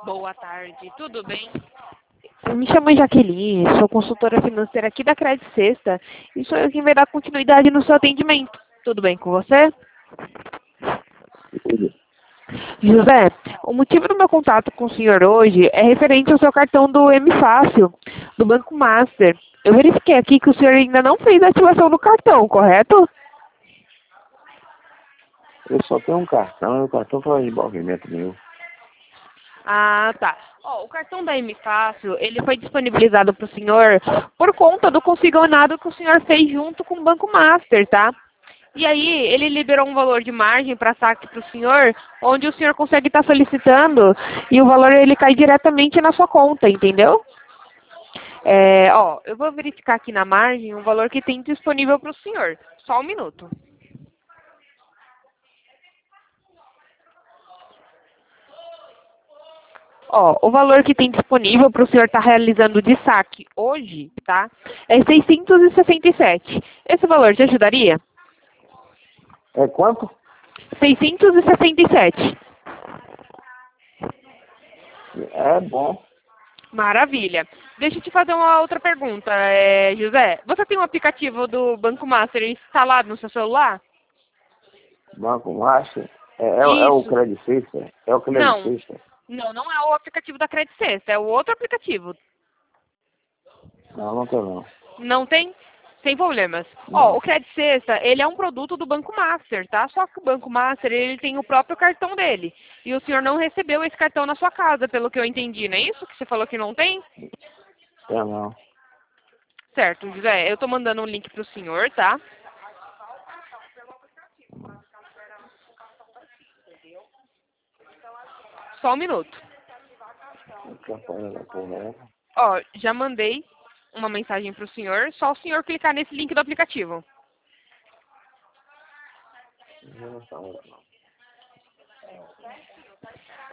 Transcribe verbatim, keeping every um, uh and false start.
Boa tarde, tudo bem? Eu me chamo Jaqueline, sou consultora financeira aqui da Credit Sexta e sou eu quem vai dar continuidade no seu atendimento. Tudo bem com você? Tudo. José, o motivo do meu contato com o senhor hoje é referente ao seu cartão do M Fácil, do Banco Master. Eu verifiquei aqui que o senhor ainda não fez a ativação do cartão, correto? Eu só tenho um cartão e o cartão faz envolvimento meu. Ah, tá. Ó, o cartão da M Fácil, ele foi disponibilizado para o senhor por conta do consignado que o senhor fez junto com o Banco Master, tá? E aí, ele liberou um valor de margem para saque para o senhor, onde o senhor consegue estar solicitando e o valor ele cai diretamente na sua conta, entendeu? É, ó, eu vou verificar aqui na margem o valor que tem disponível para o senhor. Só um minuto. Ó, o valor que tem disponível para o senhor estar realizando de saque hoje, tá? É seiscentos e sessenta e sete. Esse valor te ajudaria? É quanto? seiscentos e sessenta e sete. É bom. Maravilha. Deixa eu te fazer uma outra pergunta, é, José. Você tem um aplicativo do Banco Master instalado no seu celular? Banco Master. É, é, é o Isso. Credit Sexta? É o Credit Não. Sexta? Não, não é o aplicativo da Credit Sexta, é o outro aplicativo. Não, não tem não. Não tem? Sem problemas. Ó, Não. o Credit Sexta, ele é um produto do Banco Master, tá? Só que o Banco Master, ele tem o próprio cartão dele. E o senhor não recebeu esse cartão na sua casa, pelo que eu entendi, não é isso que você falou que não tem? Tem não. Certo, José, eu tô mandando um link pro senhor, tá? Só um minuto. Campanha da porra. Ó, já mandei uma mensagem pro senhor, só o senhor clicar nesse link do aplicativo. Não, não, não.